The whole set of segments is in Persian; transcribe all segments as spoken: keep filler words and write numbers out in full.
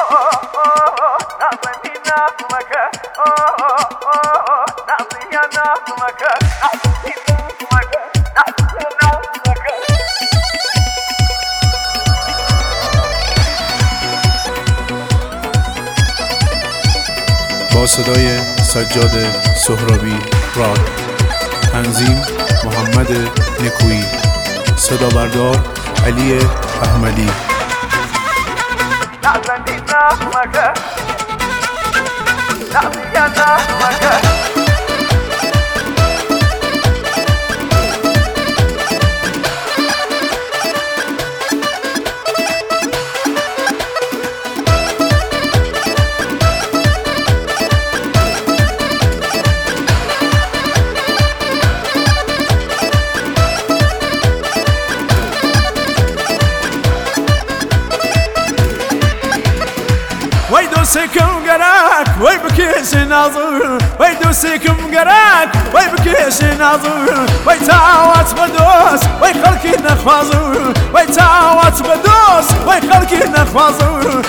با صدای سجاد سهرابی راد، تنظیم محمد نکویی، صدا بردار علی احمدی. وای دوستکم گرک وای بکش نازور، وای دوستکم گرک وای بکش نازور، وای تاوت بدوست وای خلکی نخوازور، وای تاوت بدوست وای خلکی نخوازور.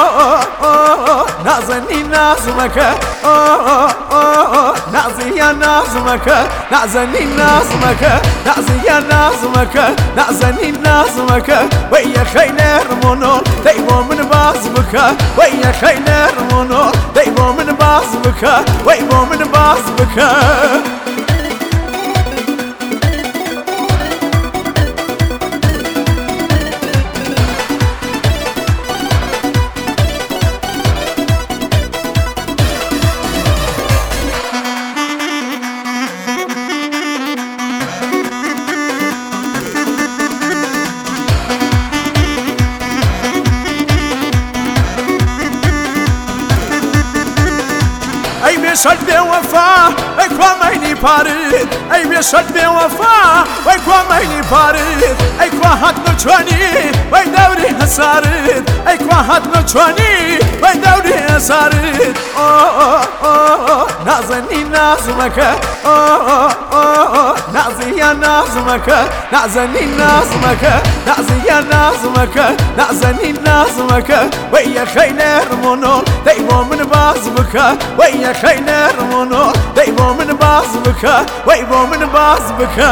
نازنی نازمکه نازی یا نازمکه نازنی نازمکه نازی یا نازمکه نازنی نازمکه وای خیلی رمونو دیو من باز بکه، وای خیلی رمونو دیو من باز بکه، وای با من باز بکه. ای بیشت به وفا ای کوامینی پارید، ای بیشت به وفا ای کوامینی پارید، ای کوهات نچوانی وای دوری حسارید، ای کوهات نچوانی وای دوری حسارید. نازنی نازمکه نازی یا نازمکه نازنی نازمکه نازی یا نازمکه نازنی نازمکه وای خیلی رمونو دیو من باز بکه، وای خیلی رمونو دیو من باز بکه، وای با من باز بکه.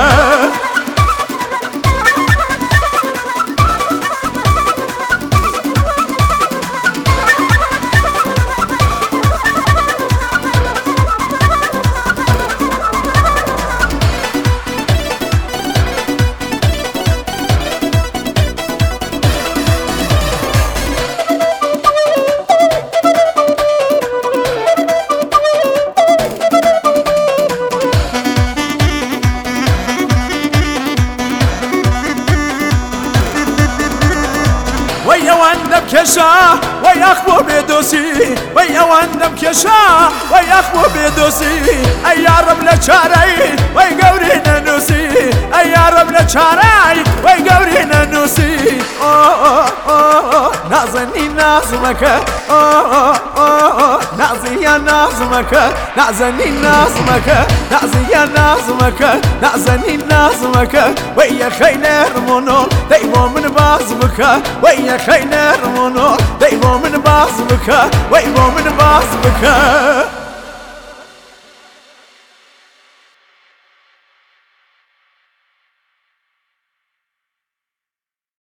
وای اواندم کشا وای اخبو بدوسی، وای اواندم کشا وای اخبو بدوسی، ای یا رب لچاری وای گوری ننوسی، ای یا رب لچاری وای گوری ننوسی. نازنی نازمکه نازی یا نازمکه نازنی نازمکه نازی یا نازمکه نازنی نازمکه وای خیلی رمونو دیو من باز بکه، وای خیلی رمونو دیو من باز بکه، وای با من باز بکه.